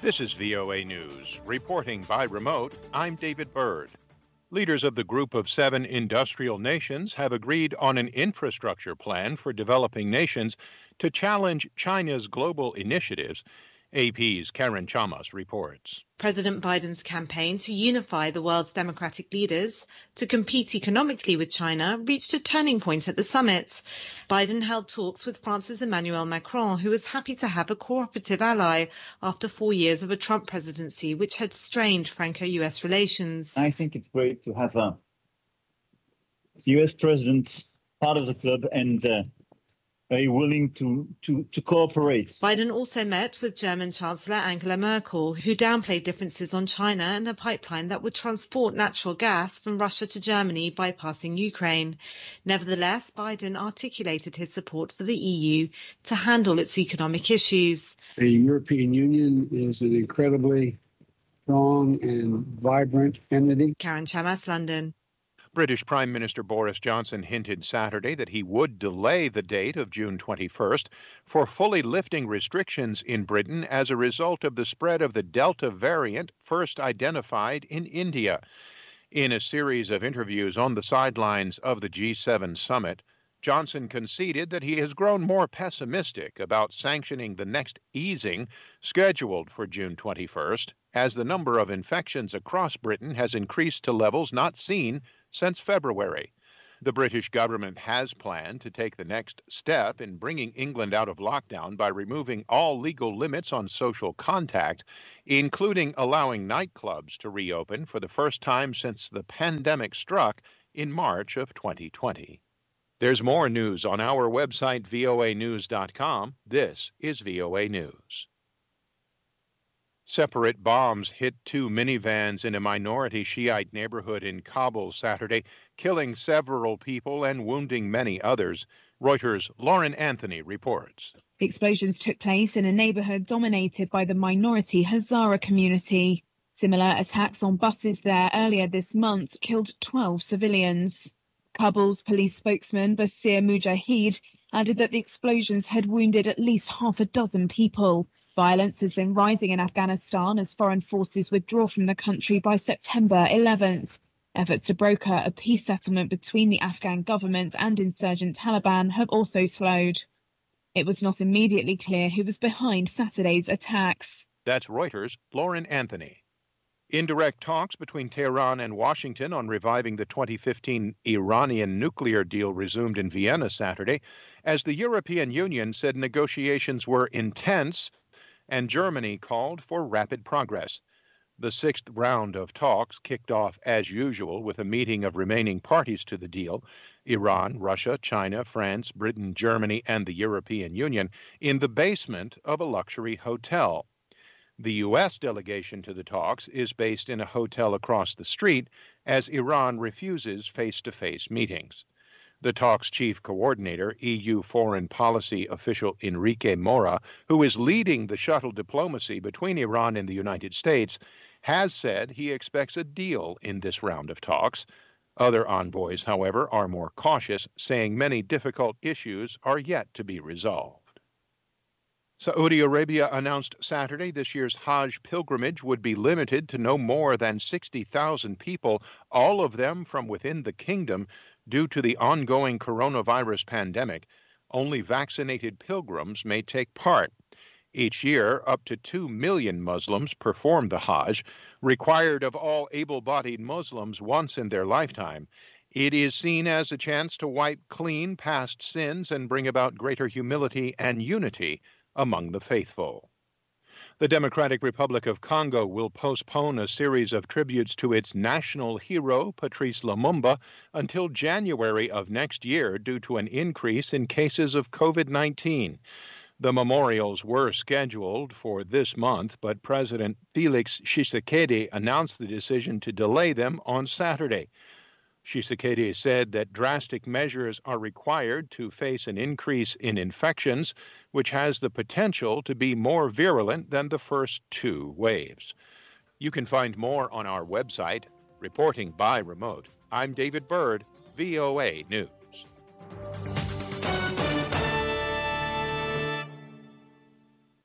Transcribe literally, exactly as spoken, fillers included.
This is V O A News. Reporting by remote, I'm David Byrd. Leaders of the Group of Seven Industrial Nations have agreed on an infrastructure plan for developing nations to challenge China's global initiatives. A P's Karen Chamas reports. President Biden's campaign to unify the world's democratic leaders to compete economically with China reached a turning point at the summit. Biden held talks with France's Emmanuel Macron, who was happy to have a cooperative ally after four years of a Trump presidency, which had strained Franco-U S relations. I think it's great to have a U S president part of the club and uh, very willing to, to, to cooperate. Biden also met with German Chancellor Angela Merkel, who downplayed differences on China and a pipeline that would transport natural gas from Russia to Germany, bypassing Ukraine. Nevertheless, Biden articulated his support for the E U to handle its economic issues. The European Union is an incredibly strong and vibrant entity. Karen Chamas, London. British Prime Minister Boris Johnson hinted Saturday that he would delay the date of June twenty-first for fully lifting restrictions in Britain as a result of the spread of the Delta variant first identified in India. In a series of interviews on the sidelines of the G seven summit, Johnson conceded that he has grown more pessimistic about sanctioning the next easing scheduled for June twenty-first, as the number of infections across Britain has increased to levels not seen since February. The British government has planned to take the next step in bringing England out of lockdown by removing all legal limits on social contact, including allowing nightclubs to reopen for the first time since the pandemic struck in March of twenty twenty. There's more news on our website, V O A news dot com. This is V O A News. Separate bombs hit two minivans in a minority Shiite neighborhood in Kabul Saturday, killing several people and wounding many others. Reuters' Lauren Anthony reports. The explosions took place in a neighborhood dominated by the minority Hazara community. Similar attacks on buses there earlier this month killed twelve civilians. Kabul's police spokesman Basir Mujahid added that the explosions had wounded at least half a dozen people. Violence has been rising in Afghanistan as foreign forces withdraw from the country by September eleventh. Efforts to broker a peace settlement between the Afghan government and insurgent Taliban have also slowed. It was not immediately clear who was behind Saturday's attacks. That's Reuters' Lauren Anthony. Indirect talks between Tehran and Washington on reviving the twenty fifteen Iranian nuclear deal resumed in Vienna Saturday, as the European Union said negotiations were intense and Germany called for rapid progress. The sixth round of talks kicked off as usual with a meeting of remaining parties to the deal, Iran, Russia, China, France, Britain, Germany, and the European Union, in the basement of a luxury hotel. The U S delegation to the talks is based in a hotel across the street as Iran refuses face-to-face meetings. The talks' chief coordinator, E U foreign policy official Enrique Mora, who is leading the shuttle diplomacy between Iran and the United States, has said he expects a deal in this round of talks. Other envoys, however, are more cautious, saying many difficult issues are yet to be resolved. Saudi Arabia announced Saturday this year's Hajj pilgrimage would be limited to no more than sixty thousand people, all of them from within the kingdom. Due to the ongoing coronavirus pandemic, only vaccinated pilgrims may take part. Each year, up to two million Muslims perform the Hajj, required of all able-bodied Muslims once in their lifetime. It is seen as a chance to wipe clean past sins and bring about greater humility and unity among the faithful. The Democratic Republic of Congo will postpone a series of tributes to its national hero, Patrice Lumumba, until January of next year due to an increase in cases of COVID nineteen. The memorials were scheduled for this month, but President Felix Tshisekedi announced the decision to delay them on Saturday. Tshisekedi said that drastic measures are required to face an increase in infections, which has the potential to be more virulent than the first two waves. You can find more on our website. Reporting by remote, I'm David Byrd, V O A News.